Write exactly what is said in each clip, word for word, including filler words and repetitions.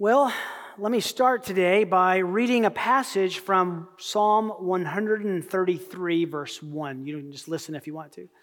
Well, let me start today by reading a passage from Psalm one thirty-three, verse one. You can just listen if you want to.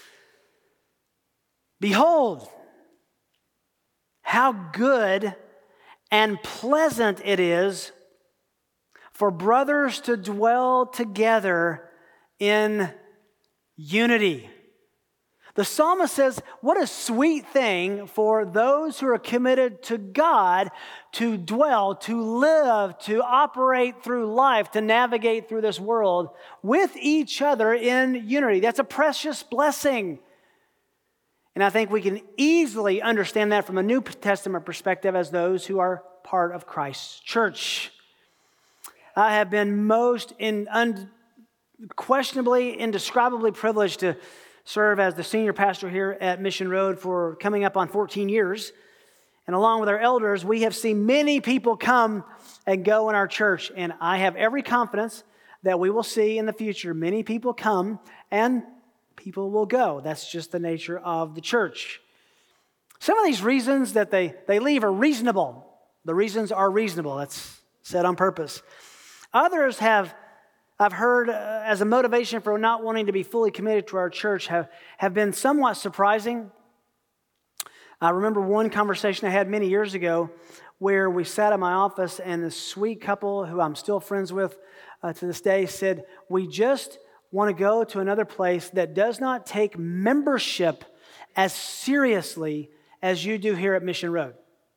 Behold, how good and pleasant it is for brothers to dwell together in unity. The psalmist says, what a sweet thing for those who are committed to God to dwell, to live, to operate through life, to navigate through this world with each other in unity. That's a precious blessing. And I think we can easily understand that from a New Testament perspective as those who are part of Christ's church. I have been most in, unquestionably, indescribably privileged to serve as the senior pastor here at Mission Road for coming up on fourteen years. And along with our elders, we have seen many people come and go in our church. And I have every confidence that we will see in the future many people come and people will go. That's just the nature of the church. Some of these reasons that they, they leave are reasonable. The reasons are reasonable. That's said on purpose. Others have I've heard uh, as a motivation for not wanting to be fully committed to our church have, have been somewhat surprising. I remember one conversation I had many years ago where we sat in my office and this sweet couple who I'm still friends with uh, to this day said, we just want to go to another place that does not take membership as seriously as you do here at Mission Road.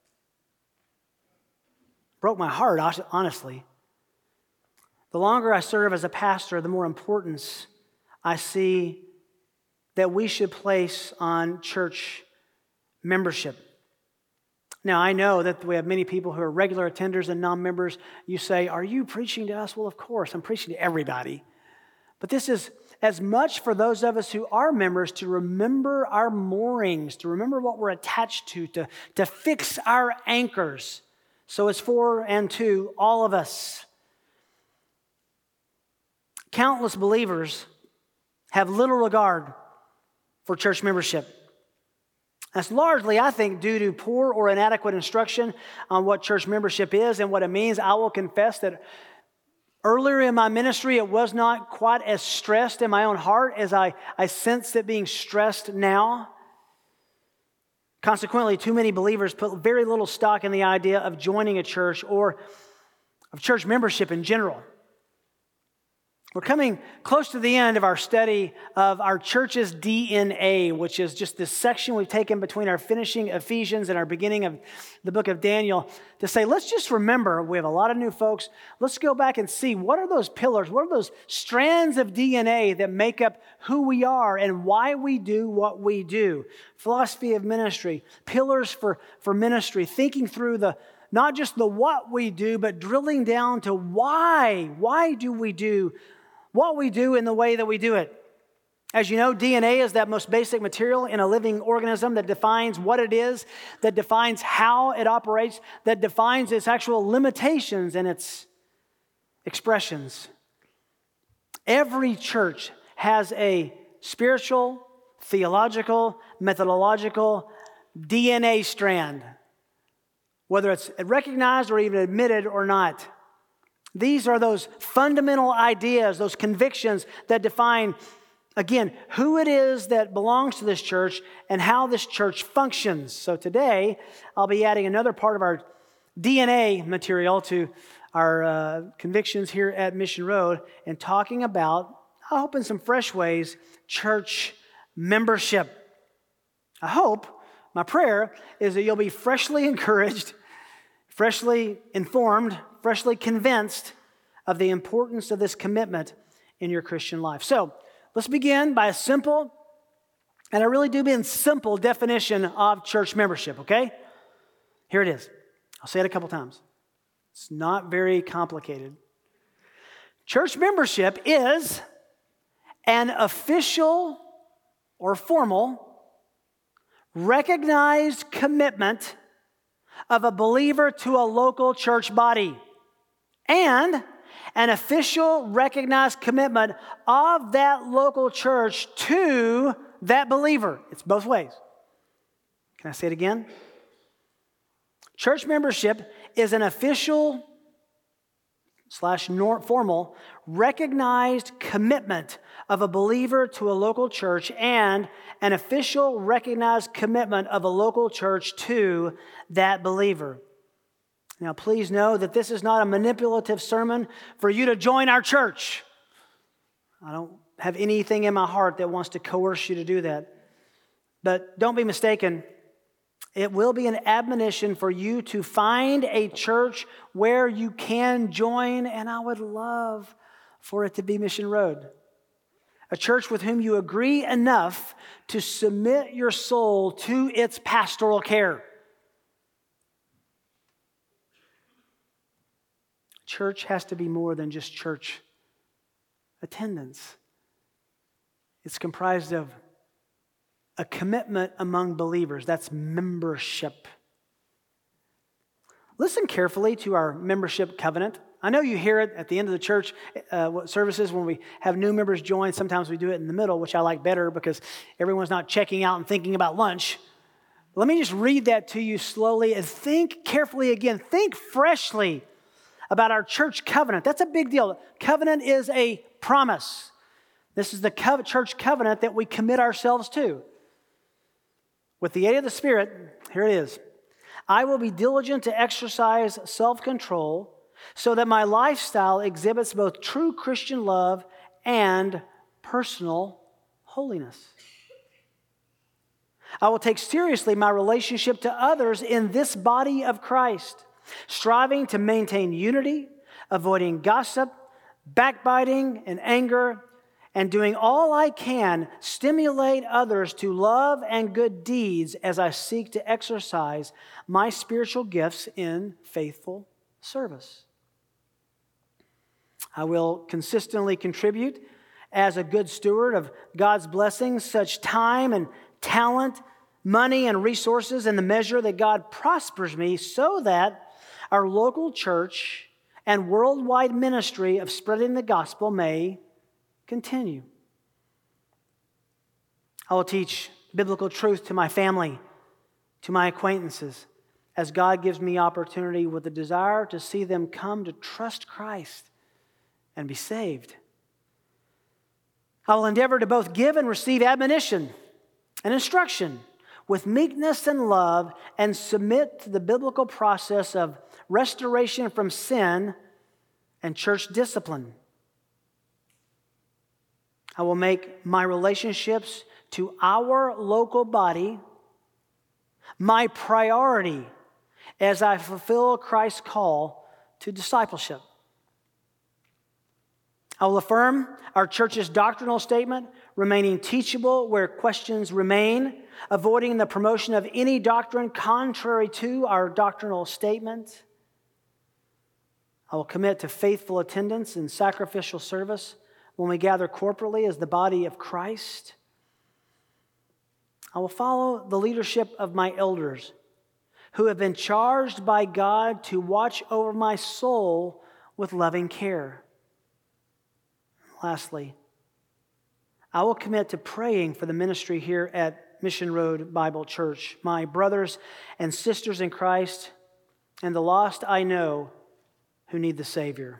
Broke my heart, honestly. The longer I serve as a pastor, the more importance I see that we should place on church membership. Now, I know that we have many people who are regular attenders and non-members. You say, are you preaching to us? Well, of course, I'm preaching to everybody. But this is as much for those of us who are members to remember our moorings, to remember what we're attached to, to, to fix our anchors. So it's for and to all of us. Countless believers have little regard for church membership. That's largely, I think, due to poor or inadequate instruction on what church membership is and what it means. I will confess that earlier in my ministry, it was not quite as stressed in my own heart as I, I sense it being stressed now. Consequently, too many believers put very little stock in the idea of joining a church or of church membership in general. We're coming close to the end of our study of our church's D N A, which is just this section we've taken between our finishing Ephesians and our beginning of the book of Daniel to say, let's just remember, we have a lot of new folks. Let's go back and see what are those pillars, what are those strands of D N A that make up who we are and why we do what we do. Philosophy of ministry, pillars for, for ministry, thinking through the not just the what we do, but drilling down to why. Why do we do what we do in the way that we do it? As you know, D N A is that most basic material in a living organism that defines what it is, that defines how it operates, that defines its actual limitations and its expressions. Every church has a spiritual, theological, methodological D N A strand, whether it's recognized or even admitted or not. These are those fundamental ideas, those convictions that define, again, who it is that belongs to this church and how this church functions. So today, I'll be adding another part of our D N A material to our uh, convictions here at Mission Road and talking about, I hope in some fresh ways, church membership. I hope, my prayer is that you'll be freshly encouraged, freshly informed, freshly convinced of the importance of this commitment in your Christian life. So let's begin by a simple, and I really do mean simple definition of church membership, okay? Here it is. I'll say it a couple times. It's not very complicated. Church membership is an official or formal, recognized commitment of a believer to a local church body, and an official recognized commitment of that local church to that believer. It's both ways. Can I say it again? Church membership is an official slash nor- formal recognized commitment of a believer to a local church and an official recognized commitment of a local church to that believer. Now, please know that this is not a manipulative sermon for you to join our church. I don't have anything in my heart that wants to coerce you to do that. But don't be mistaken. It will be an admonition for you to find a church where you can join, and I would love for it to be Mission Road. A church with whom you agree enough to submit your soul to its pastoral care. Church has to be more than just church attendance. It's comprised of a commitment among believers. That's membership. Listen carefully to our membership covenant. I know you hear it at the end of the church uh, services when we have new members join. Sometimes we do it in the middle, which I like better because everyone's not checking out and thinking about lunch. Let me just read that to you slowly and think carefully again. Think freshly about our church covenant. That's a big deal. Covenant is a promise. This is the co- church covenant that we commit ourselves to. With the aid of the Spirit, here it is. I will be diligent to exercise self-control so that my lifestyle exhibits both true Christian love and personal holiness. I will take seriously my relationship to others in this body of Christ, striving to maintain unity, avoiding gossip, backbiting, and anger, and doing all I can stimulate others to love and good deeds as I seek to exercise my spiritual gifts in faithful service. I will consistently contribute as a good steward of God's blessings, such time and talent, money and resources in the measure that God prospers me, so that our local church and worldwide ministry of spreading the gospel may continue. I will teach biblical truth to my family, to my acquaintances, as God gives me opportunity with the desire to see them come to trust Christ and be saved. I will endeavor to both give and receive admonition and instruction with meekness and love, and submit to the biblical process of restoration from sin and church discipline. I will make my relationships to our local body my priority as I fulfill Christ's call to discipleship. I will affirm our church's doctrinal statement, remaining teachable where questions remain, avoiding the promotion of any doctrine contrary to our doctrinal statement. I will commit to faithful attendance and sacrificial service when we gather corporately as the body of Christ. I will follow the leadership of my elders who have been charged by God to watch over my soul with loving care. Lastly, I will commit to praying for the ministry here at Mission Road Bible Church, my brothers and sisters in Christ, and the lost I know who need the Savior.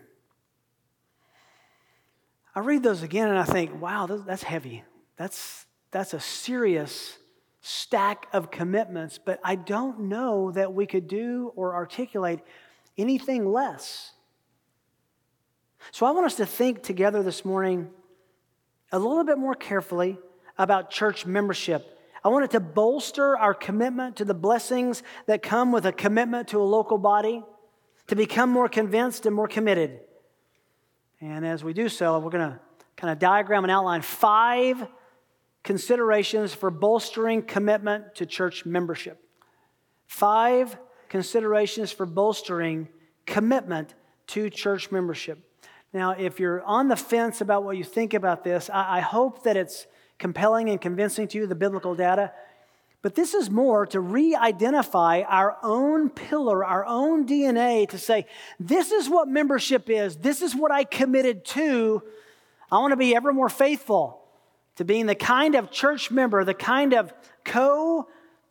I read those again and I think, wow, that's heavy. That's, that's a serious stack of commitments, but I don't know that we could do or articulate anything less. So I want us to think together this morning a little bit more carefully about church membership. I want it to bolster our commitment to the blessings that come with a commitment to a local body, to become more convinced and more committed. And as we do so, we're going to kind of diagram and outline five considerations for bolstering commitment to church membership. Five considerations for bolstering commitment to church membership. Now, if you're on the fence about what you think about this, I, I hope that it's compelling and convincing to you, the biblical data. But this is more to re-identify our own pillar, our own D N A, to say, this is what membership is. This is what I committed to. I want to be ever more faithful to being the kind of church member, the kind of co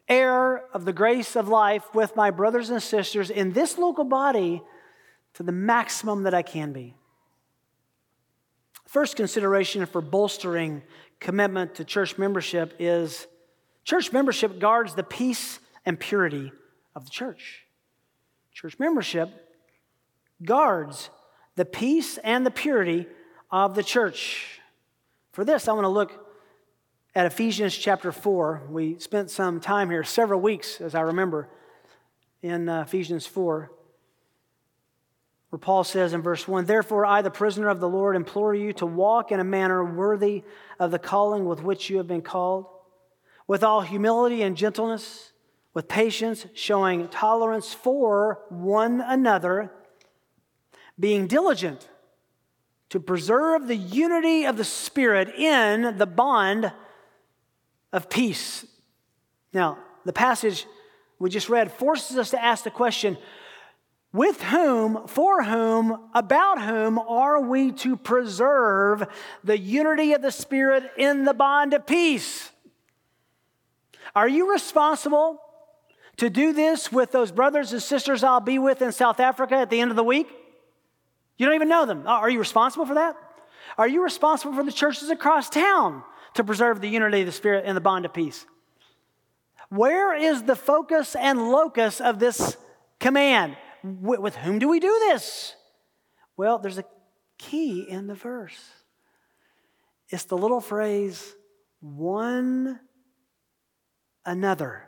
heir of the grace of life with my brothers and sisters in this local body to the maximum that I can be. First consideration for bolstering commitment to church membership is church membership guards the peace and purity of the church. Church membership guards the peace and the purity of the church. For this, I want to look at Ephesians chapter four. We spent some time here, several weeks, as I remember, in uh, Ephesians four, where Paul says in verse one, "Therefore I, the prisoner of the Lord, implore you to walk in a manner worthy of the calling with which you have been called, with all humility and gentleness, with patience, showing tolerance for one another, being diligent to preserve the unity of the Spirit in the bond of peace." Now, the passage we just read forces us to ask the question, with whom, for whom, about whom are we to preserve the unity of the Spirit in the bond of peace? Are you responsible to do this with those brothers and sisters I'll be with in South Africa at the end of the week? You don't even know them. Are you responsible for that? Are you responsible for the churches across town to preserve the unity of the Spirit and the bond of peace? Where is the focus and locus of this command? With whom do we do this? Well, there's a key in the verse. It's the little phrase, one another.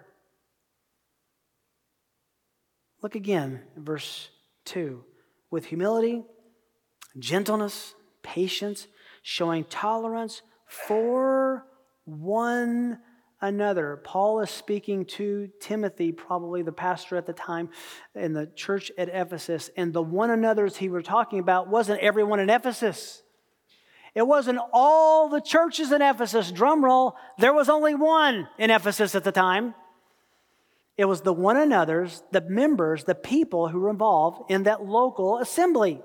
Look again at verse two. With humility, gentleness, patience, showing tolerance for one another. Paul is speaking to Timothy, probably the pastor at the time in the church at Ephesus, and the one another's he was talking about wasn't everyone in Ephesus. It wasn't all the churches in Ephesus. Drum roll, there was only one in Ephesus at the time. It was the one another's, the members, the people who were involved in that local assembly.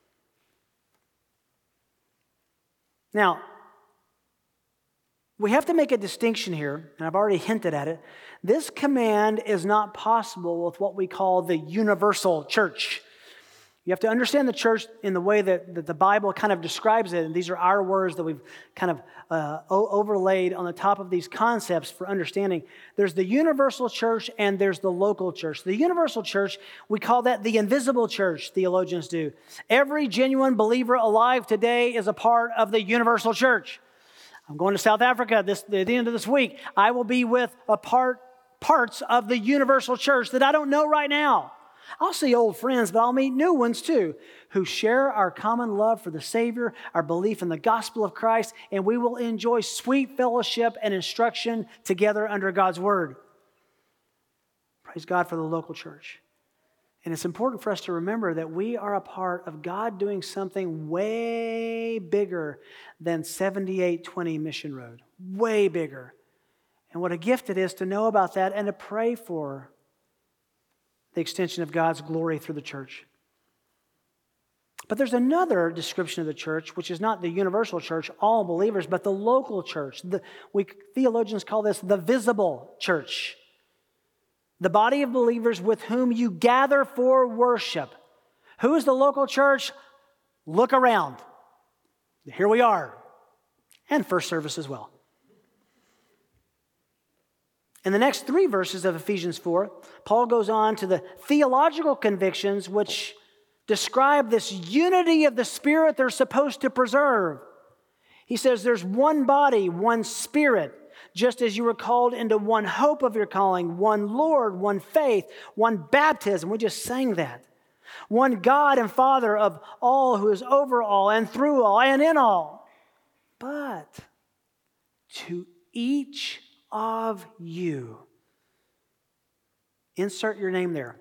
Now, we have to make a distinction here, and I've already hinted at it. This command is not possible with what we call the universal church. You have to understand the church in the way that, that the Bible kind of describes it, and these are our words that we've kind of uh, o- overlaid on the top of these concepts for understanding. There's the universal church and there's the local church. The universal church, we call that the invisible church, theologians do. Every genuine believer alive today is a part of the universal church. I'm going to South Africa this, at the end of this week. I will be with a part, parts of the universal church that I don't know right now. I'll see old friends, but I'll meet new ones too, who share our common love for the Savior, our belief in the gospel of Christ, and we will enjoy sweet fellowship and instruction together under God's word. Praise God for the local church. And it's important for us to remember that we are a part of God doing something way bigger than seventy-eight twenty Mission Road. Way bigger. And what a gift it is to know about that and to pray for the extension of God's glory through the church. But there's another description of the church, which is not the universal church, all believers, but the local church. The, we theologians call this the visible church. The body of believers with whom you gather for worship. Who is the local church? Look around. Here we are. And first service as well. In the next three verses of Ephesians four, Paul goes on to the theological convictions which describe this unity of the Spirit they're supposed to preserve. He says there's one body, one Spirit, just as you were called into one hope of your calling, one Lord, one faith, one baptism. We just sang that. One God and Father of all, who is over all and through all and in all. But to each of you, insert your name there.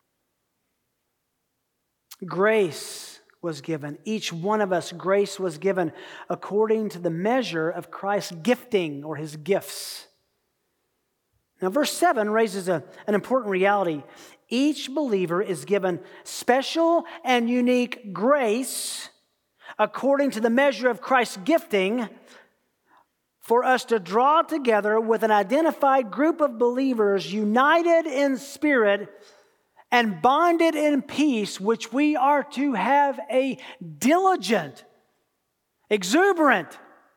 Grace was given. Each one of us, grace was given according to the measure of Christ's gifting or his gifts. Now, verse seven raises a, an important reality. Each believer is given special and unique grace according to the measure of Christ's gifting for us to draw together with an identified group of believers united in spirit and bonded in peace, which we are to have a diligent, exuberant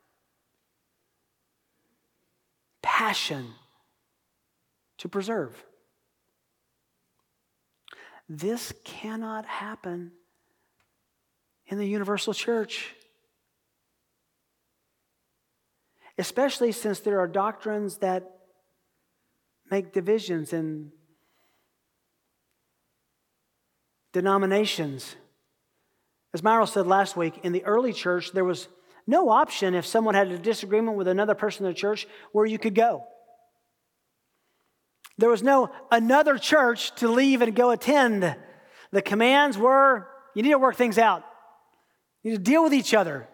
passion to preserve. This cannot happen in the universal church, especially since there are doctrines that make divisions in denominations. As Myro said last week, in the early church, there was no option if someone had a disagreement with another person in the church where you could go. There was no another church to leave and go attend. The commands were, you need to work things out. You need to deal with each other.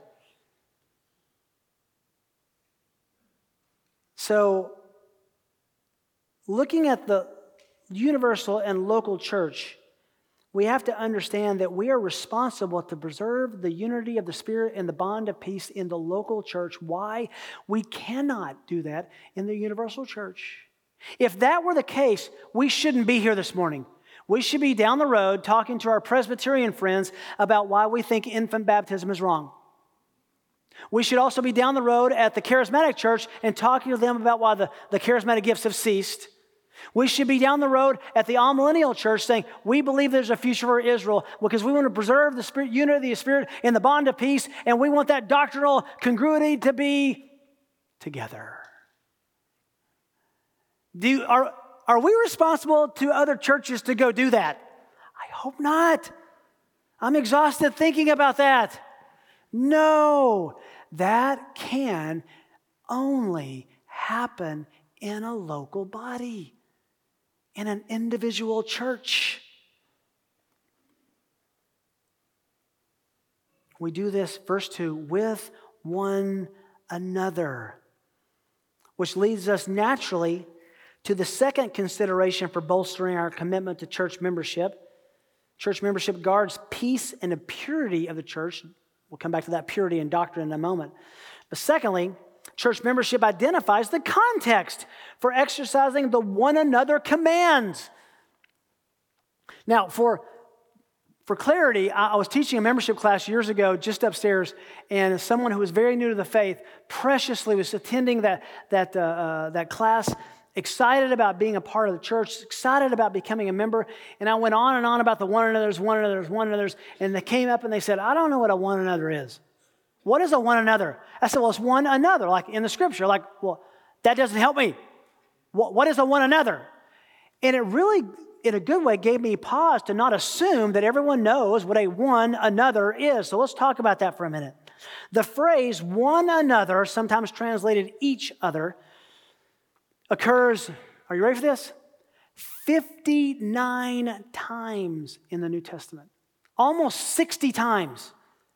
So, looking at the universal and local church, we have to understand that we are responsible to preserve the unity of the Spirit and the bond of peace in the local church. Why? We cannot do that in the universal church. If that were the case, we shouldn't be here this morning. We should be down the road talking to our Presbyterian friends about why we think infant baptism is wrong. We should also be down the road at the charismatic church and talking to them about why the, the charismatic gifts have ceased. We should be down the road at the all-millennial church saying, we believe there's a future for Israel because we want to preserve the spirit, unity of the Spirit in the bond of peace, and we want that doctrinal congruity to be together. Do you, are, are we responsible to other churches to go do that? I hope not. I'm exhausted thinking about that. No, that can only happen in a local body, in an individual church. We do this, verse two, with one another, which leads us naturally to the second consideration for bolstering our commitment to church membership. Church membership guards peace and the purity of the church. We'll come back to that purity and doctrine in a moment. But secondly, church membership identifies the context for exercising the one another commands. Now, for, for clarity, I, I was teaching a membership class years ago just upstairs, and someone who was very new to the faith preciously was attending that, that, uh, uh, that class, excited about being a part of the church, excited about becoming a member. And I went on and on about the one another's, one another's, one another's. And they came up and they said, I don't know what a one another is. What is a one another? I said, well, it's one another, like in the scripture. Like, well, that doesn't help me. What, what is a one another? And it really, in a good way, gave me pause to not assume that everyone knows what a one another is. So let's talk about that for a minute. The phrase one another, sometimes translated each other, occurs, are you ready for this? fifty-nine times in the New Testament. Almost sixty times.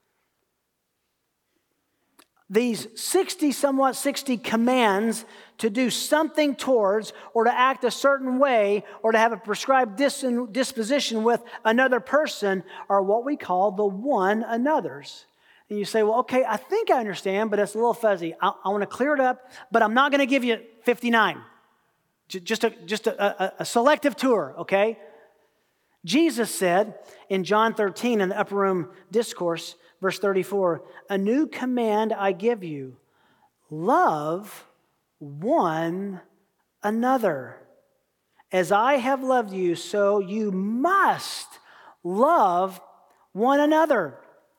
These sixty, somewhat sixty commands to do something towards or to act a certain way or to have a prescribed dis- disposition with another person are what we call the one another's. And you say, well, okay, I think I understand, but it's a little fuzzy. I, I want to clear it up, but I'm not going to give you fifty-nine. Just a, just a, a, a selective tour, okay? Jesus said in John thirteen in the Upper Room Discourse, verse thirty-four, a new command I give you, love one another. As I have loved you, so you must love one another.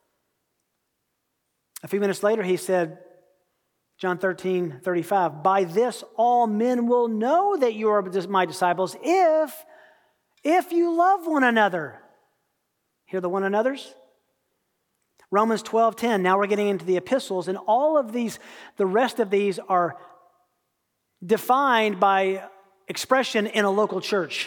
A few minutes later, he said, John thirteen, thirty-five, by this all men will know that you are my disciples if, if you love one another. Hear the one another's? Romans twelve, ten, now we're getting into the epistles, and all of these, the rest of these are defined by expression in a local church.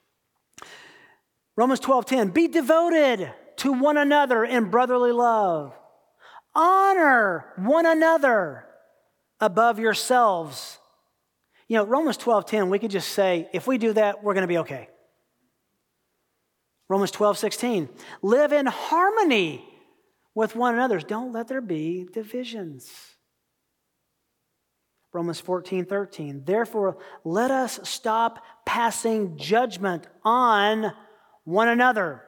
Romans twelve, ten, be devoted to one another in brotherly love. Honor one another above yourselves. You know, Romans twelve ten, we could just say, if we do that, we're going to be okay. Romans twelve sixteen, live in harmony with one another. Don't let there be divisions. Romans fourteen thirteen. Therefore, let us stop passing judgment on one another.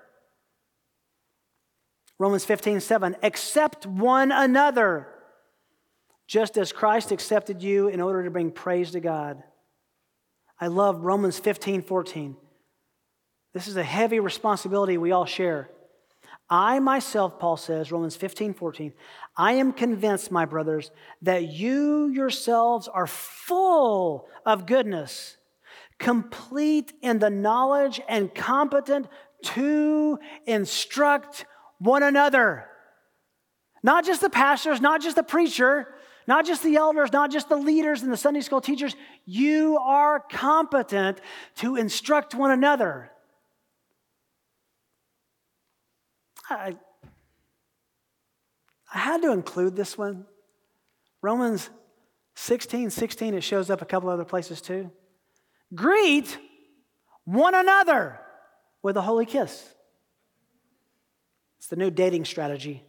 Romans fifteen seven. Accept one another, just as Christ accepted you in order to bring praise to God. I love Romans fifteen fourteen. This is a heavy responsibility we all share. I myself, Paul says, Romans fifteen fourteen, I am convinced, my brothers, that you yourselves are full of goodness, complete in the knowledge and competent to instruct one another. Not just the pastors, not just the preacher, not just the elders, not just the leaders and the Sunday school teachers. You are competent to instruct one another. I, I had to include this one. Romans sixteen sixteen, it shows up a couple other places too. Greet one another with a holy kiss. It's the new dating strategy.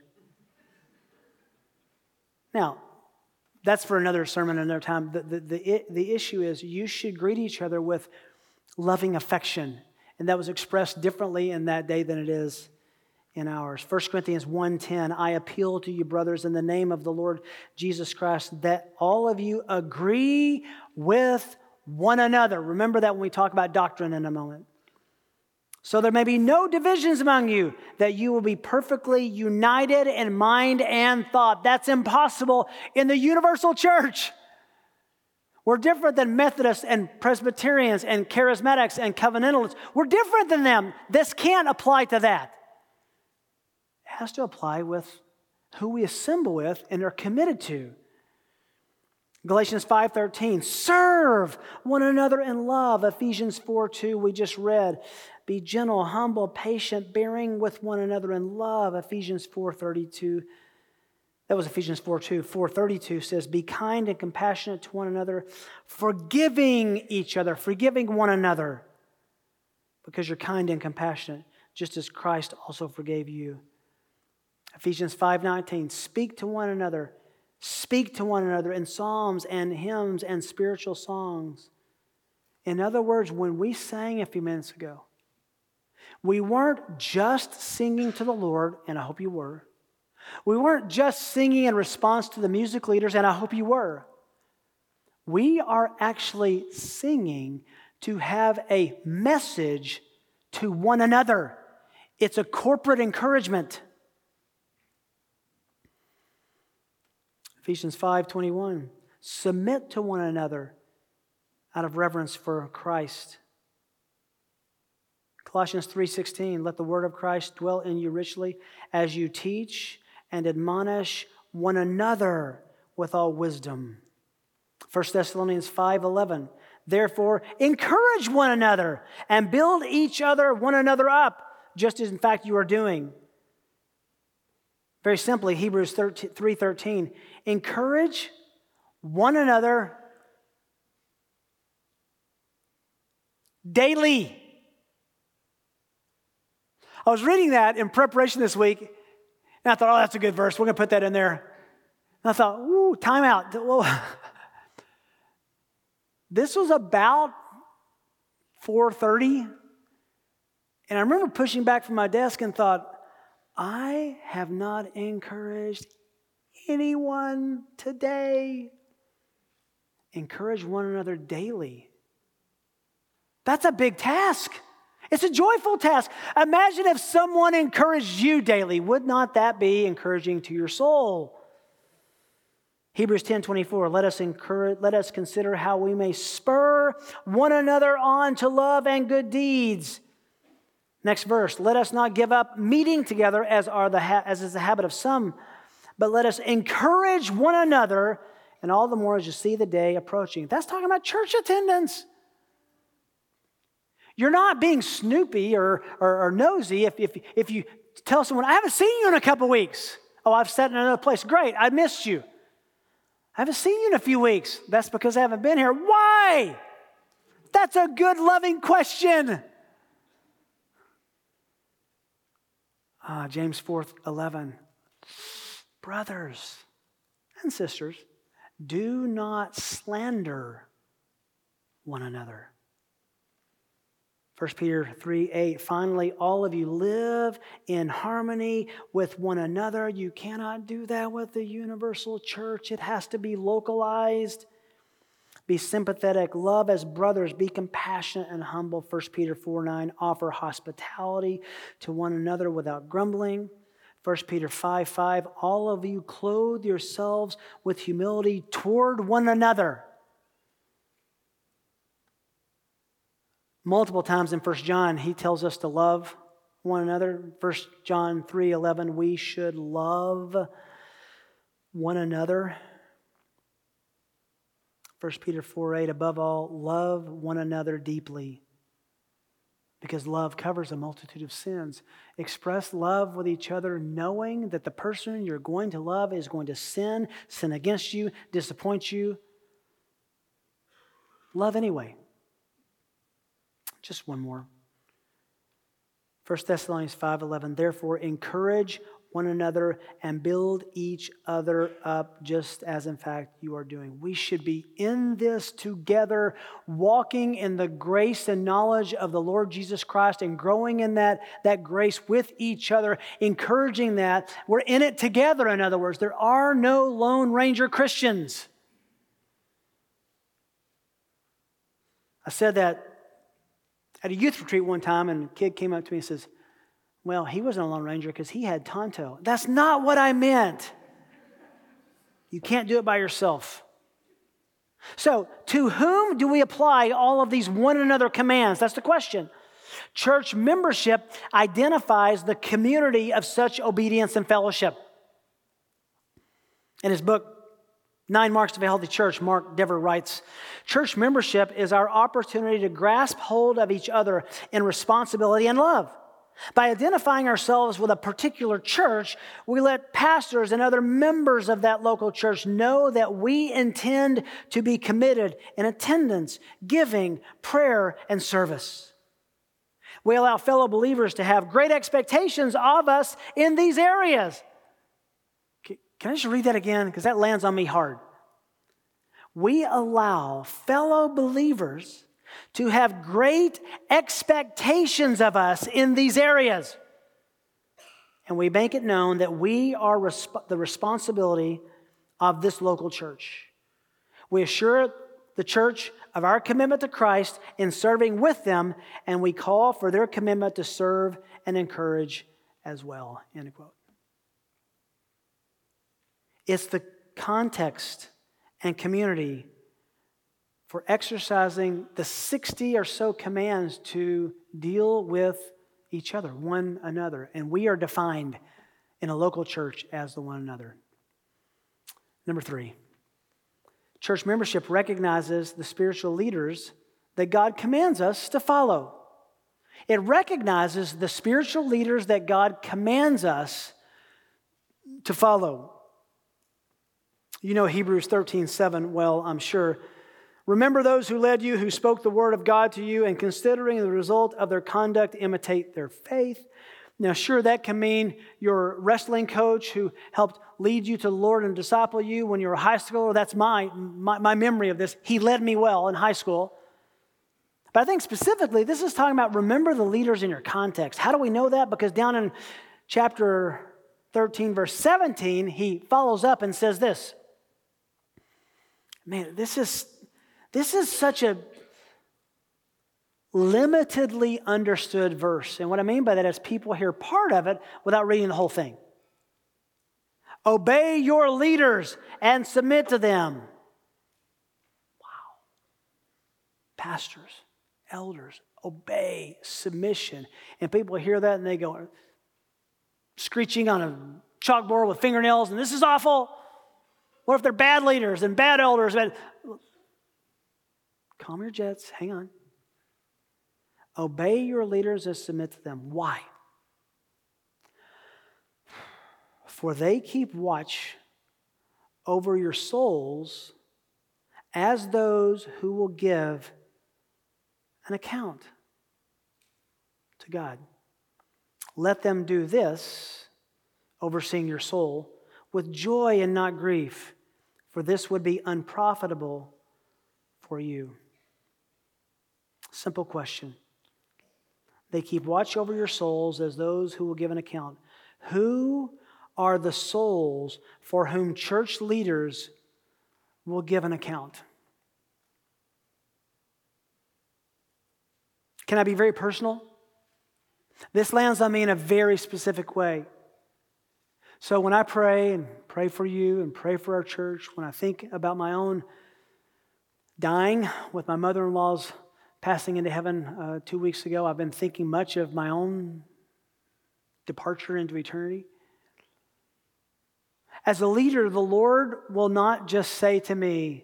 Now, that's for another sermon another time. The, the, the, the issue is you should greet each other with loving affection. And that was expressed differently in that day than it is in ours. First Corinthians one ten, I appeal to you, brothers, in the name of the Lord Jesus Christ, that all of you agree with one another. Remember that when we talk about doctrine in a moment. So there may be no divisions among you, that you will be perfectly united in mind and thought. That's impossible in the universal church. We're different than Methodists and Presbyterians and Charismatics and Covenantalists. We're different than them. This can't apply to that. It has to apply with who we assemble with and are committed to. Galatians five thirteen, serve one another in love. Ephesians four two, we just read. Be gentle, humble, patient, bearing with one another in love. Ephesians four thirty-two. That was Ephesians four two. four thirty-two says, be kind and compassionate to one another, forgiving each other, forgiving one another, because you're kind and compassionate, just as Christ also forgave you. Ephesians five nineteen, speak to one another, speak to one another in psalms and hymns and spiritual songs. In other words, when we sang a few minutes ago, we weren't just singing to the Lord, and I hope you were. We weren't just singing in response to the music leaders, and I hope you were. We are actually singing to have a message to one another. It's a corporate encouragement. Ephesians five twenty-one, submit to one another out of reverence for Christ. Colossians three sixteen, let the word of Christ dwell in you richly as you teach and admonish one another with all wisdom. First Thessalonians five eleven, therefore encourage one another and build each other, one another up, just as in fact you are doing. Very simply, Hebrews three thirteen, encourage one another daily. I was reading that in preparation this week, and I thought, oh, that's a good verse. We're going to put that in there. And I thought, ooh, time out. Well, this was about four thirty, and I remember pushing back from my desk and thought, I have not encouraged anyone today. Encourage one another daily. That's a big task. It's a joyful task. Imagine if someone encouraged you daily. Would not that be encouraging to your soul? Hebrews ten twenty-four, let us encourage, let us consider how we may spur one another on to love and good deeds. Next verse, let us not give up meeting together as are the ha- as is the habit of some, but let us encourage one another, and all the more as you see the day approaching. That's talking about church attendance. You're not being snoopy or, or, or nosy if, if, if you tell someone, I haven't seen you in a couple weeks. Oh, I've sat in another place. Great, I missed you. I haven't seen you in a few weeks. That's because I haven't been here. Why? That's a good, loving question. Ah, James four eleven. Brothers and sisters, Do not slander one another. First Peter three eight, finally, all of you live in harmony with one another. You cannot do that with the universal church. It has to be localized. Be sympathetic, love as brothers, be compassionate and humble. First Peter four nine, offer hospitality to one another without grumbling. First Peter five five, all of you clothe yourselves with humility toward one another. Multiple times in First John, he tells us to love one another. First John three eleven, we should love one another. First Peter four eight, above all, love one another deeply, because love covers a multitude of sins. Express love with each other, knowing that the person you're going to love is going to sin, sin against you, disappoint you. Love anyway. Just one more. First Thessalonians five eleven, therefore encourage one another and build each other up, just as in fact you are doing. We should be in this together, walking in the grace and knowledge of the Lord Jesus Christ and growing in that, that grace with each other, encouraging that. We're in it together, in other words. There are no Lone Ranger Christians. I said that at a youth retreat one time, and a kid came up to me and says, well, he wasn't a Lone Ranger because he had Tonto. That's not what I meant. You can't do it by yourself. So, to whom do we apply all of these one another commands? That's the question. Church membership identifies the community of such obedience and fellowship. In his book, Nine Marks of a Healthy Church, Mark Dever writes, church membership is our opportunity to grasp hold of each other in responsibility and love. By identifying ourselves with a particular church, we let pastors and other members of that local church know that we intend to be committed in attendance, giving, prayer, and service. We allow fellow believers to have great expectations of us in these areas. Can I just read that again? Because that lands on me hard. We allow fellow believers to have great expectations of us in these areas. And we make it known that we are resp- the responsibility of this local church. We assure the church of our commitment to Christ in serving with them, and we call for their commitment to serve and encourage as well. End quote. It's the context and community for exercising the sixty or so commands to deal with each other, one another. And we are defined in a local church as the one another. Number three, church membership recognizes the spiritual leaders that God commands us to follow. It recognizes the spiritual leaders that God commands us to follow. You know Hebrews thirteen seven well, I'm sure. Remember those who led you, who spoke the word of God to you, and considering the result of their conduct, imitate their faith. Now, sure, that can mean your wrestling coach who helped lead you to the Lord and disciple you when you were a high schooler. That's my, my, my memory of this. He led me well in high school. But I think specifically, this is talking about remember the leaders in your context. How do we know that? Because down in chapter thirteen, verse seventeen, he follows up and says this. Man, this is, this is such a limitedly understood verse. And what I mean by that is people hear part of it without reading the whole thing. Obey your leaders and submit to them. Wow. Pastors, elders, obey, submission. And people hear that and they go screeching on a chalkboard with fingernails, and this is awful. What if they're bad leaders and bad elders? Calm your jets. Hang on. Obey your leaders and submit to them. Why? For they keep watch over your souls as those who will give an account to God. Let them do this, overseeing your soul, with joy and not grief, for this would be unprofitable for you. Simple question. They keep watch over your souls as those who will give an account. Who are the souls for whom church leaders will give an account? Can I be very personal? This lands on me in a very specific way. So when I pray and pray for you and pray for our church, when I think about my own dying with my mother-in-law's passing into heaven uh, two weeks ago, I've been thinking much of my own departure into eternity. As a leader, the Lord will not just say to me,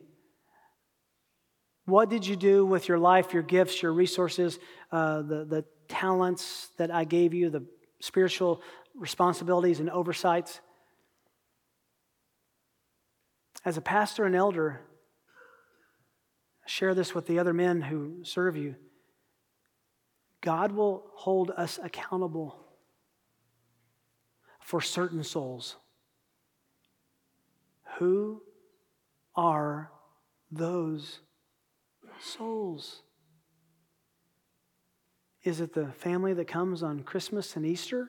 what did you do with your life, your gifts, your resources, uh, the, the talents that I gave you, the spiritual responsibilities and oversights? As a pastor and elder, share this with the other men who serve you. God will hold us accountable for certain souls. Who are those souls? Is it the family that comes on Christmas and Easter?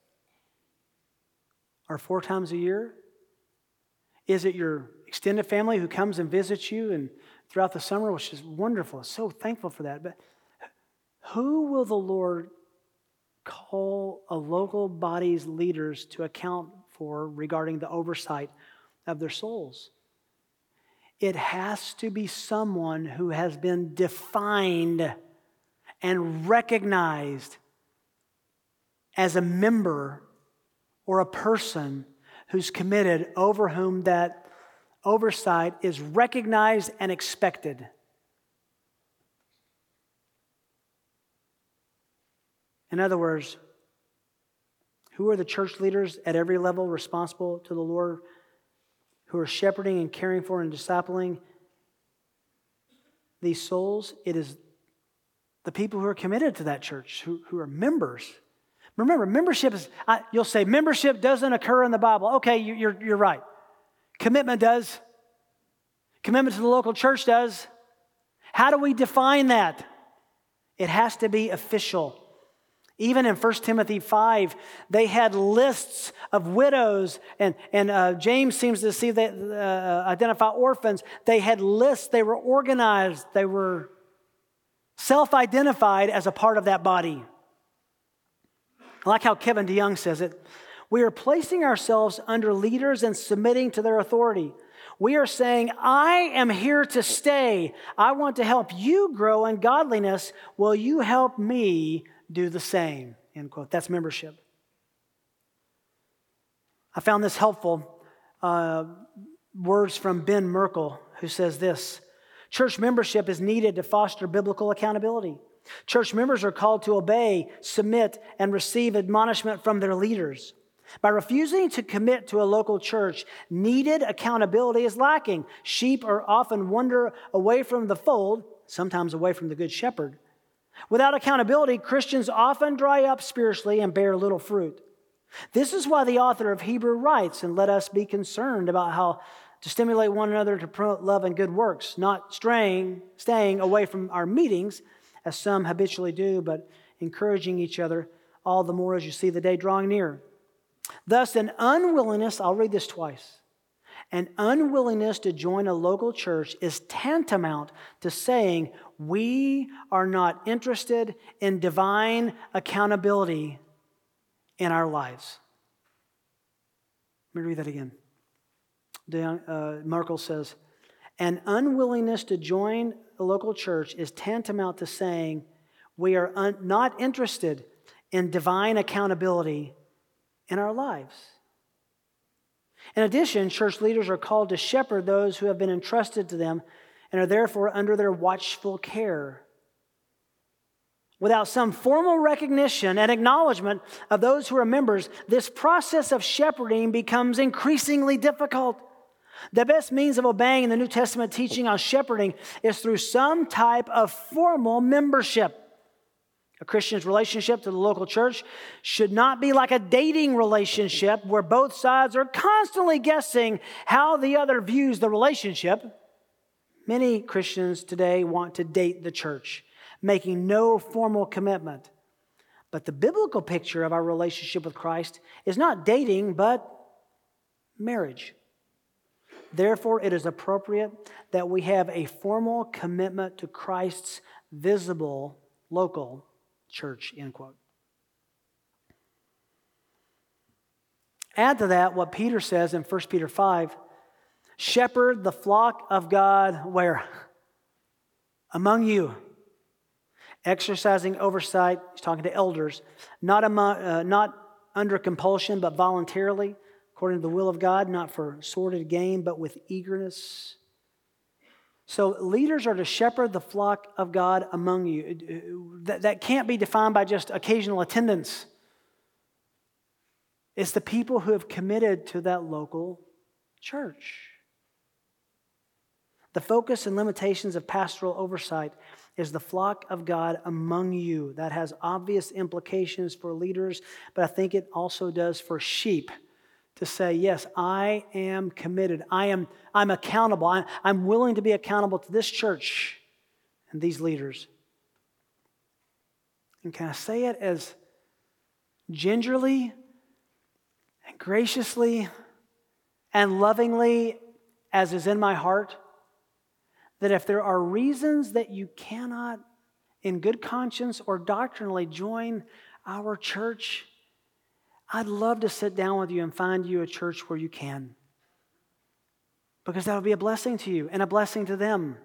Or four times a year? Is it your extended family who comes and visits you and throughout the summer, which is wonderful. So thankful for that. But who will the Lord call a local body's leaders to account for regarding the oversight of their souls? It has to be someone who has been defined and recognized as a member or a person who's committed, over whom that oversight is recognized and expected. In other words, who are the church leaders at every level responsible to the Lord, who are shepherding and caring for and discipling these souls? It is the people who are committed to that church, who, who are members. Remember, membership is, I, you'll say, membership doesn't occur in the Bible. Okay, you, you're, you're right. Commitment does. Commitment to the local church does. How do we define that? It has to be official. Even in First Timothy five, they had lists of widows, and, and uh, James seems to see that uh, identify orphans. They had lists, they were organized, they were self-identified as a part of that body. I like how Kevin DeYoung says it. We are placing ourselves under leaders and submitting to their authority. We are saying, I am here to stay. I want to help you grow in godliness. Will you help me do the same? End quote. That's membership. I found this helpful. Uh, words from Ben Merkel, who says this: church membership is needed to foster biblical accountability. Church members are called to obey, submit, and receive admonishment from their leaders. By refusing to commit to a local church, needed accountability is lacking. Sheep are often wander away from the fold, sometimes away from the good shepherd. Without accountability, Christians often dry up spiritually and bear little fruit. This is why the author of Hebrew writes, and let us be concerned about how to stimulate one another to promote love and good works, not straying, staying away from our meetings, as some habitually do, but encouraging each other all the more as you see the day drawing near. Thus, an unwillingness, I'll read this twice, an unwillingness to join a local church is tantamount to saying we are not interested in divine accountability in our lives. Let me read that again. De, uh, Merkel says, an unwillingness to join a local church is tantamount to saying we are un- not interested in divine accountability in our lives. In addition, church leaders are called to shepherd those who have been entrusted to them and are therefore under their watchful care. Without some formal recognition and acknowledgement of those who are members, this process of shepherding becomes increasingly difficult. The best means of obeying the New Testament teaching on shepherding is through some type of formal membership. A Christian's relationship to the local church should not be like a dating relationship where both sides are constantly guessing how the other views the relationship. Many Christians today want to date the church, making no formal commitment. But the biblical picture of our relationship with Christ is not dating, but marriage. Therefore, it is appropriate that we have a formal commitment to Christ's visible local church, end quote. Add to that what Peter says in First Peter five, shepherd the flock of God where? Among you, exercising oversight, he's talking to elders, not, among, uh, not under compulsion, but voluntarily, according to the will of God, not for sordid gain, but with eagerness. So leaders are to shepherd the flock of God among you. That, that can't be defined by just occasional attendance. It's the people who have committed to that local church. The focus and limitations of pastoral oversight is the flock of God among you. That has obvious implications for leaders, but I think it also does for sheep. To say, yes, I am committed. I am I'm accountable. I, I'm willing to be accountable to this church and these leaders. And can I say it as gingerly and graciously and lovingly as is in my heart? That if there are reasons that you cannot, in good conscience or doctrinally, join our church, I'd love to sit down with you and find you a church where you can. Because that would be a blessing to you and a blessing to them.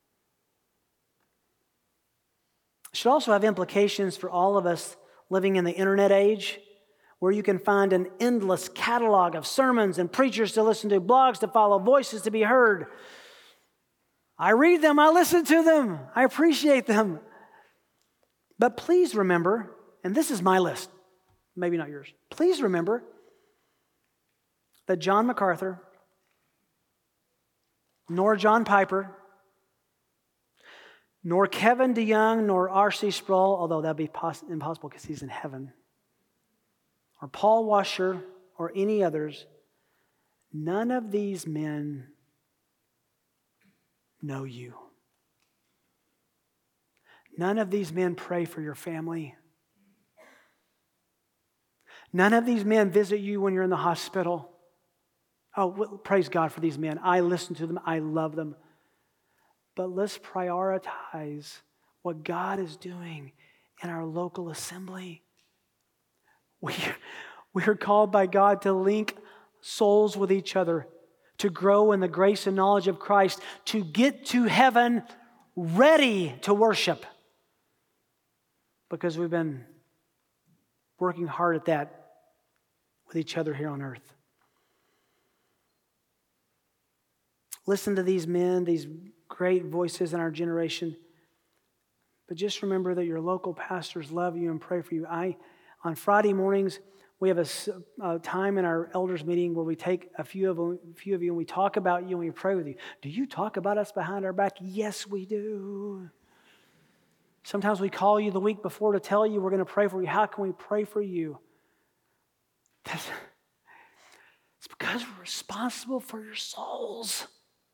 It should also have implications for all of us living in the internet age, where you can find an endless catalog of sermons and preachers to listen to, blogs to follow, voices to be heard. I read them, I listen to them, I appreciate them. But please remember, and this is my list, maybe not yours. Please remember that John MacArthur, nor John Piper, nor Kevin DeYoung, nor R C Sproul, although that'd be poss- impossible because he's in heaven, or Paul Washer, or any others, none of these men know you. None of these men pray for your family. None of these men visit you when you're in the hospital. Oh, well, praise God for these men. I listen to them. I love them. But let's prioritize what God is doing in our local assembly. We, we are called by God to link souls with each other, to grow in the grace and knowledge of Christ, to get to heaven ready to worship. Because we've been working hard at that with each other here on earth. Listen to these men, these great voices in our generation. But just remember that your local pastors love you and pray for you. I, on Friday mornings, we have a, a time in our elders meeting where we take a few of a few of you and we talk about you and we pray with you. Do you talk about us behind our back? Yes, we do. Sometimes we call you the week before to tell you we're going to pray for you. How can we pray for you? That's, it's because we're responsible for your souls.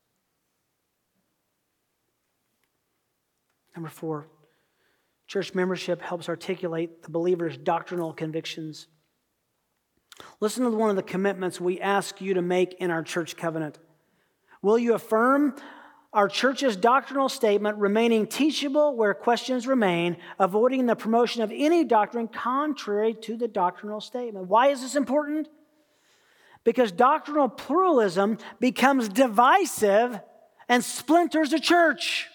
Number four, church membership helps articulate the believer's doctrinal convictions. Listen to one of the commitments we ask you to make in our church covenant. Will you affirm our church's doctrinal statement, remaining teachable where questions remain, avoiding the promotion of any doctrine contrary to the doctrinal statement? Why is this important? Because doctrinal pluralism becomes divisive and splinters a church.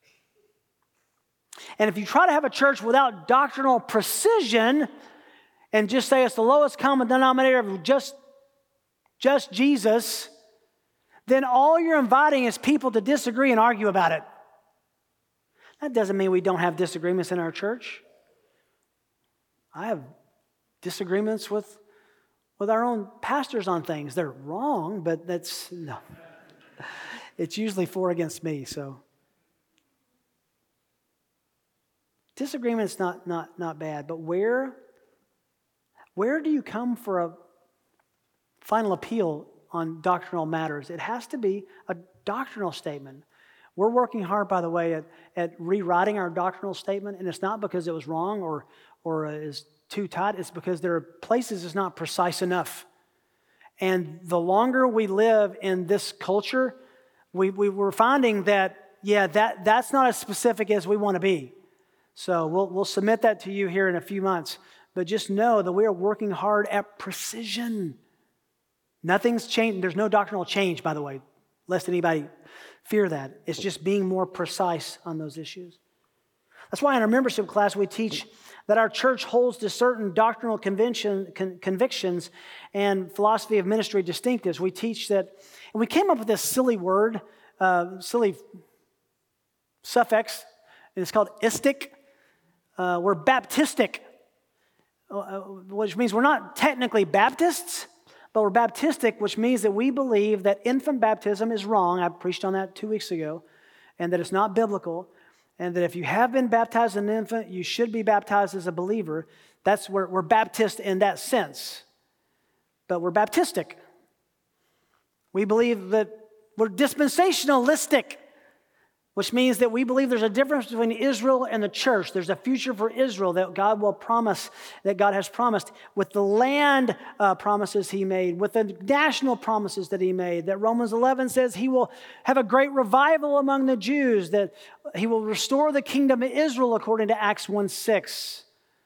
And if you try to have a church without doctrinal precision and just say it's the lowest common denominator of just, just Jesus, then all you're inviting is people to disagree and argue about it. That doesn't mean we don't have disagreements in our church. I have disagreements with, with our own pastors on things. They're wrong, but that's, no. It's usually four against me, so. Disagreement's not, not, not bad, but where, where do you come for a final appeal on doctrinal matters? It has to be a doctrinal statement. We're working hard, by the way, at, at rewriting our doctrinal statement, and it's not because it was wrong or, or is too tight. It's because there are places it's not precise enough. And the longer we live in this culture, we, we we're finding that, yeah, that, that's not as specific as we want to be. So we'll, we'll submit that to you here in a few months. But just know that we are working hard at precision. Nothing's changed. There's no doctrinal change, by the way, lest anybody fear that. It's just being more precise on those issues. That's why in our membership class we teach that our church holds to certain doctrinal convention, con, convictions and philosophy of ministry distinctives. We teach that, and we came up with this silly word, uh, silly suffix, and it's called istic. Uh, we're Baptistic, uh, which means we're not technically Baptists, but we're Baptistic, which means that we believe that infant baptism is wrong. I preached on that two weeks ago, and that it's not biblical. And that if you have been baptized as an infant, you should be baptized as a believer. That's where we're Baptist in that sense. But we're Baptistic. We believe that we're dispensationalistic, which means that we believe there's a difference between Israel and the church. There's a future for Israel that God will promise, that God has promised with the land uh, promises he made, with the national promises that he made, that Romans eleven says he will have a great revival among the Jews, that he will restore the kingdom of Israel according to Acts one six.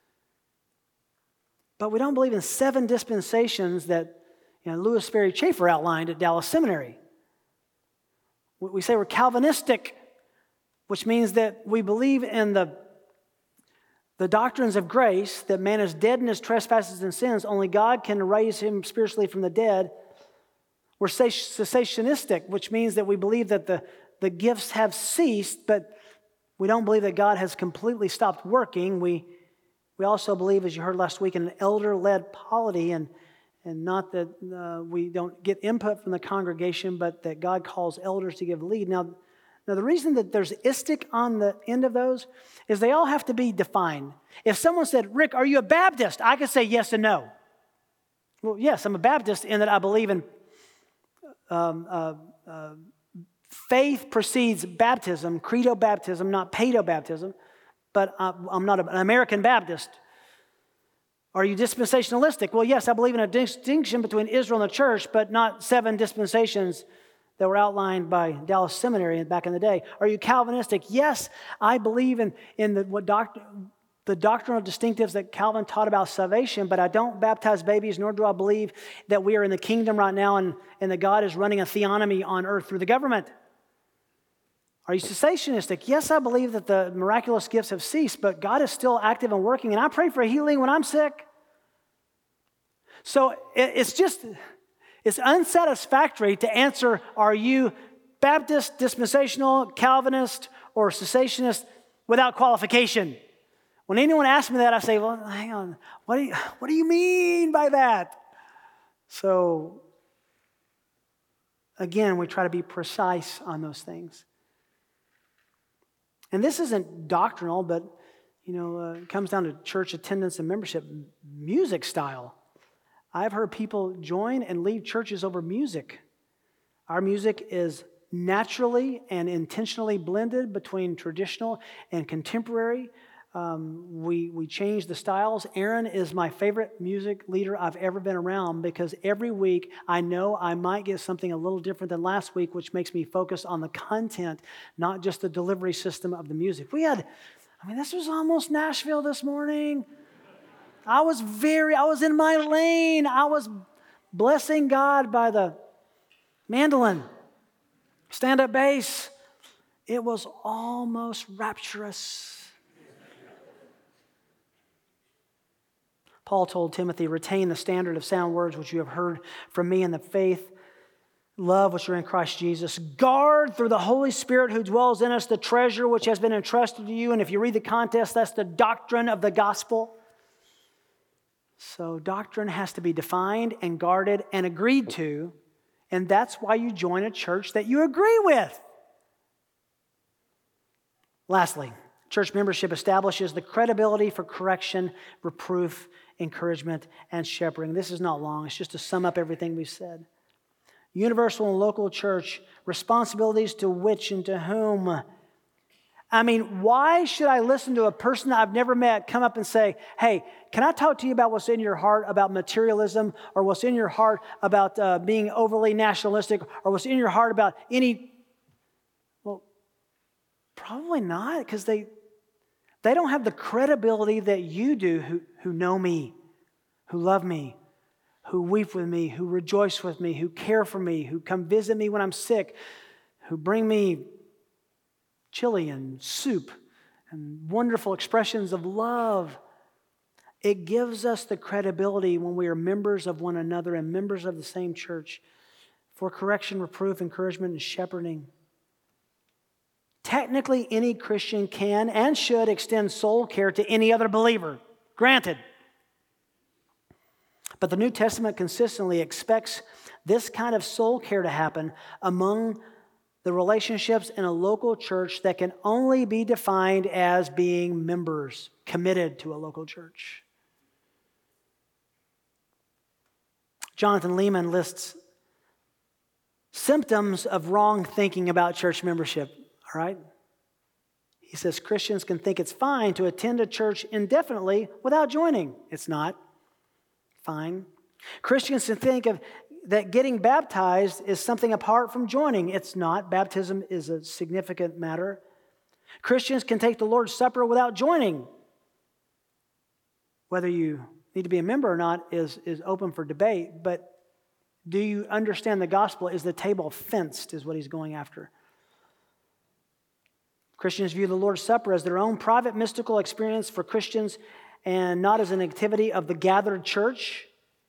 But we don't believe in seven dispensations that you know, Lewis Sperry Chafer outlined at Dallas Seminary. We say we're Calvinistic, which means that we believe in the, the doctrines of grace, that man is dead in his trespasses and sins. Only God can raise him spiritually from the dead. We're cessationistic, which means that we believe that the, the gifts have ceased, but we don't believe that God has completely stopped working. We, we also believe, as you heard last week, in an elder-led polity, and, and not that uh, we don't get input from the congregation, but that God calls elders to give lead. Now, Now, the reason that there's istic on the end of those is they all have to be defined. If someone said, Rick, are you a Baptist? I could say yes and no. Well, yes, I'm a Baptist in that I believe in um, uh, uh, faith precedes baptism, credo baptism, not pedo baptism, but I'm not an American Baptist. Are you dispensationalistic? Well, yes, I believe in a distinction between Israel and the church, but not seven dispensations that were outlined by Dallas Seminary back in the day. Are you Calvinistic? Yes, I believe in, in the, what doct, the doctrinal distinctives that Calvin taught about salvation, but I don't baptize babies, nor do I believe that we are in the kingdom right now and, and that God is running a theonomy on earth through the government. Are you cessationistic? Yes, I believe that the miraculous gifts have ceased, but God is still active and working, and I pray for healing when I'm sick. So it, it's just... It's unsatisfactory to answer, are you Baptist, dispensational, Calvinist, or cessationist without qualification? When anyone asks me that, I say, well, hang on, what do you, what do you mean by that? So, again, we try to be precise on those things. And this isn't doctrinal, but, you know, uh, it comes down to church attendance and membership, music style. I've heard people join and leave churches over music. Our music is naturally and intentionally blended between traditional and contemporary. Um, we, we change the styles. Aaron is my favorite music leader I've ever been around because every week I know I might get something a little different than last week, which makes me focus on the content, not just the delivery system of the music. We had, I mean, this was almost Nashville this morning. I was very, I was in my lane. I was blessing God by the mandolin, stand-up bass. It was almost rapturous. Paul told Timothy, retain the standard of sound words which you have heard from me in the faith, love which are in Christ Jesus. Guard through the Holy Spirit who dwells in us the treasure which has been entrusted to you. And if you read the context, that's the doctrine of the gospel. So doctrine has to be defined and guarded and agreed to, and that's why you join a church that you agree with. Lastly, Church membership establishes the credibility for correction, reproof, encouragement, and shepherding. This is not long. It's just to sum up everything we've said. Universal and local church, responsibilities to which and to whom. I mean, why should I listen to a person that I've never met come up and say, hey, can I talk to you about what's in your heart about materialism, or what's in your heart about uh, being overly nationalistic, or what's in your heart about any... Well, probably not, because they, they don't have the credibility that you do who, who know me, who love me, who weep with me, who rejoice with me, who care for me, who come visit me when I'm sick, who bring me chili and soup and wonderful expressions of love. It gives us the credibility when we are members of one another and members of the same church for correction, reproof, encouragement, and shepherding. Technically, any Christian can and should extend soul care to any other believer. Granted. But the New Testament consistently expects this kind of soul care to happen among the relationships in a local church that can only be defined as being members committed to a local church. Jonathan Leeman lists symptoms of wrong thinking about church membership, all right? He says Christians can think it's fine to attend a church indefinitely without joining. It's not fine. Christians can think of that getting baptized is something apart from joining. It's not. Baptism is a significant matter. Christians can take the Lord's Supper without joining. Whether you need to be a member or not is, is open for debate, but do you understand the gospel? Is the table fenced, is what he's going after. Christians view the Lord's Supper as their own private mystical experience for Christians and not as an activity of the gathered church.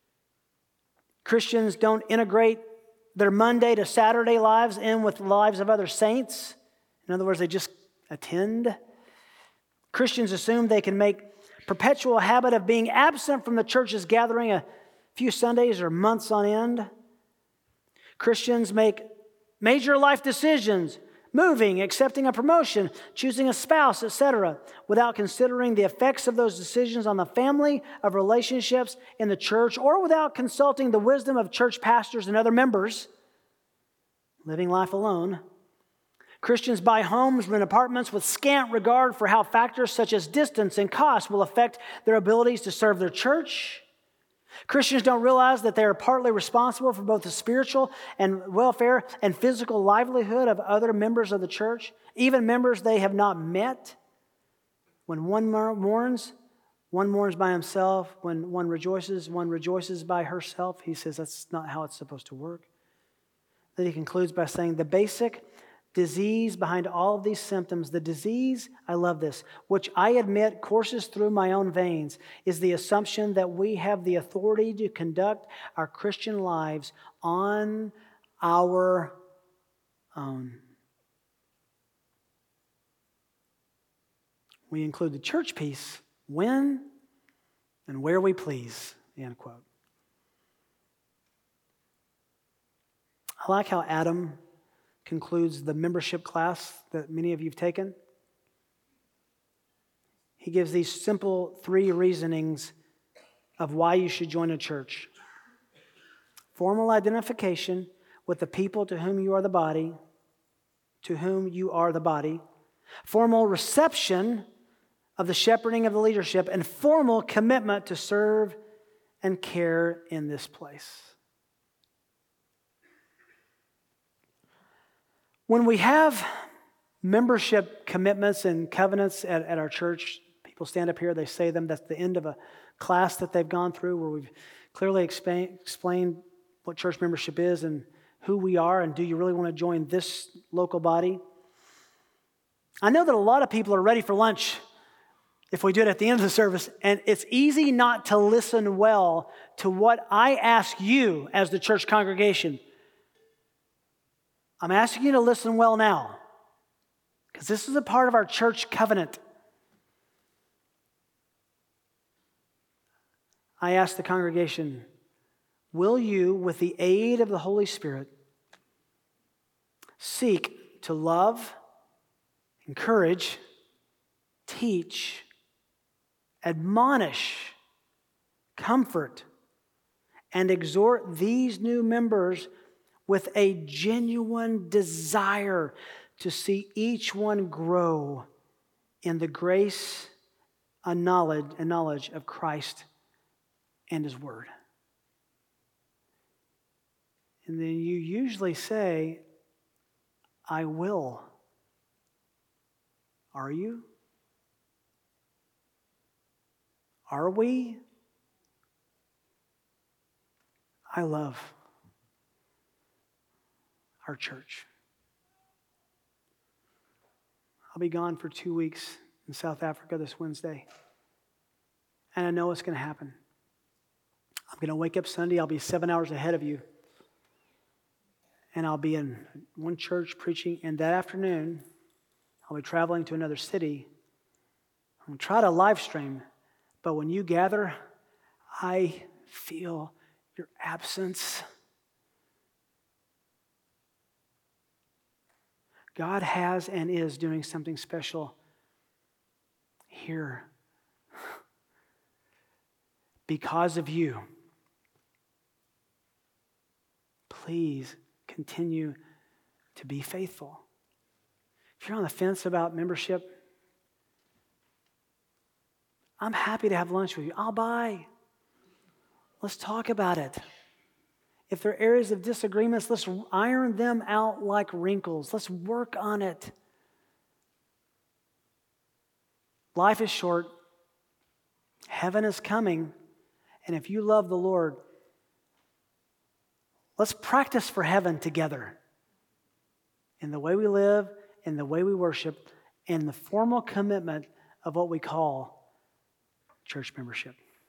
Christians don't integrate their Monday to Saturday lives in with the lives of other saints. In other words, they just attend. Christians assume they can make perpetual habit of being absent from the church's gathering a few Sundays or months on end. Christians make major life decisions, moving, accepting a promotion, choosing a spouse, et cetera, without considering the effects of those decisions on the family, of relationships in the church, or without consulting the wisdom of church pastors and other members, living life alone. Christians buy homes, rent apartments with scant regard for how factors such as distance and cost will affect their abilities to serve their church. Christians don't realize that they are partly responsible for both the spiritual and welfare and physical livelihood of other members of the church, even members they have not met. When one mourns, one mourns by himself. When one rejoices, one rejoices by herself. He says that's not how it's supposed to work. Then he concludes by saying the basic disease behind all of these symptoms, the disease, I love this, which I admit courses through my own veins, is the assumption that we have the authority to conduct our Christian lives on our own. We include the church piece when and where we please, end quote. I like how Adam concludes the membership class that many of you have taken. He gives these simple three reasonings of why you should join a church. Formal identification with the people to whom you are the body, to whom you are the body. Formal reception of the shepherding of the leadership, and formal commitment to serve and care in this place. When we have membership commitments and covenants at, at our church, people stand up here, they say them. That's the end of a class that they've gone through where we've clearly explain, explained what church membership is and who we are, and do you really want to join this local body? I know that a lot of people are ready for lunch if we do it at the end of the service, and it's easy not to listen well to what I ask you as the church congregation. I'm asking you to listen well now, because this is a part of our church covenant. I ask the congregation, will you, with the aid of the Holy Spirit, seek to love, encourage, teach, admonish, comfort, and exhort these new members with a genuine desire to see each one grow in the grace and knowledge, and knowledge of Christ and His Word. And then you usually say, I will. Are you? Are we? I love our church. I'll be gone for two weeks in South Africa this Wednesday. And I know what's going to happen. I'm going to wake up Sunday. I'll be seven hours ahead of you. And I'll be in one church preaching. And that afternoon, I'll be traveling to another city. I'm going to try to live stream. But when you gather, I feel your absence. God has and is doing something special here because of you. Please continue to be faithful. If you're on the fence about membership, I'm happy to have lunch with you. I'll buy. Let's talk about it. If there are areas of disagreements, let's iron them out like wrinkles. Let's work on it. Life is short. Heaven is coming. And if you love the Lord, let's practice for heaven together. In the way we live, in the way we worship, in the formal commitment of what we call church membership.